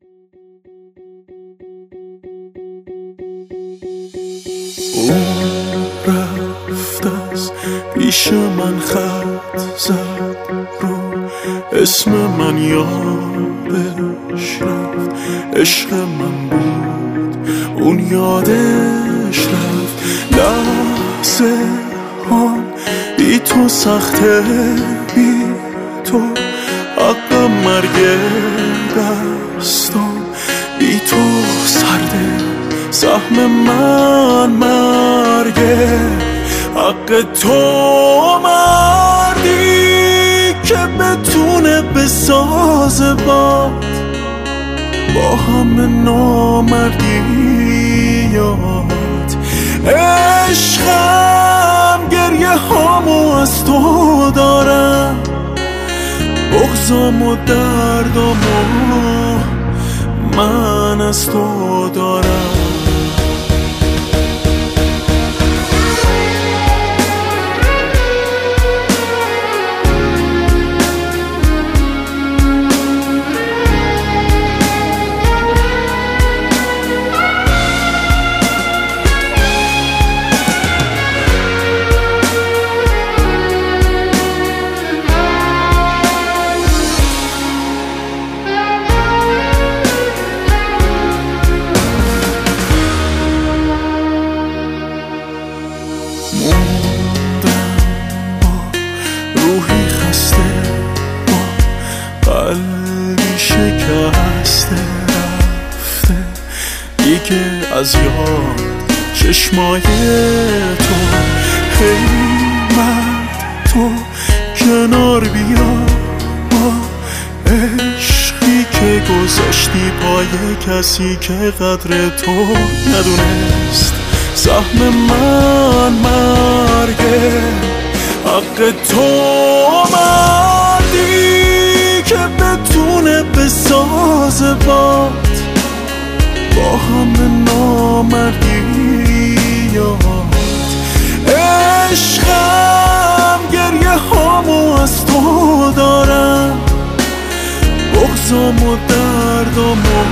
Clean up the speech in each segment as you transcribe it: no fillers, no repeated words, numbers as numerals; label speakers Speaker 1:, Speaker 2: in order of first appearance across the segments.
Speaker 1: اون رفت از پیش من خط زد رو اسم من یادش رفت، عشق من بود اون یادش رفت. لحظه ها بی تو سخته، بی تو حق مرگ دستم، بی تو سرده سهم من مرگه. حق تو مردی که بتونه بسازه با همه نامردیات. عشقم گریه هامو از تو دارم، بغضم و دردمو من از تو دارم. موندم با روحی خسته، با قلبی شکسته، رفته دیگه از یاد چشمای تو. هی مرد تو کنار بیا، با عشقی که گذاشتی پای کسی که قدر تو ندونست. سهم من مرگه. حق تو مردی که بتونه بسازه با همه نامردیات. عشقم گریه هامو از تو دارم، بغضم و دردمو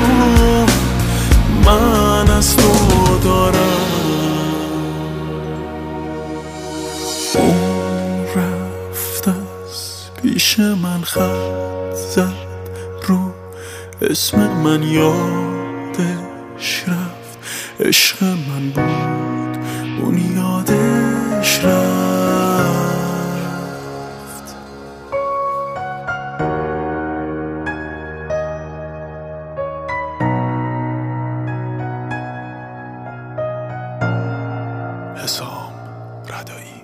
Speaker 1: من از تو دارم. اون رفت از پیش من خط زد رو اسم من یادش رفت، عشق من بود اون یادش رفت. حسام ردایی.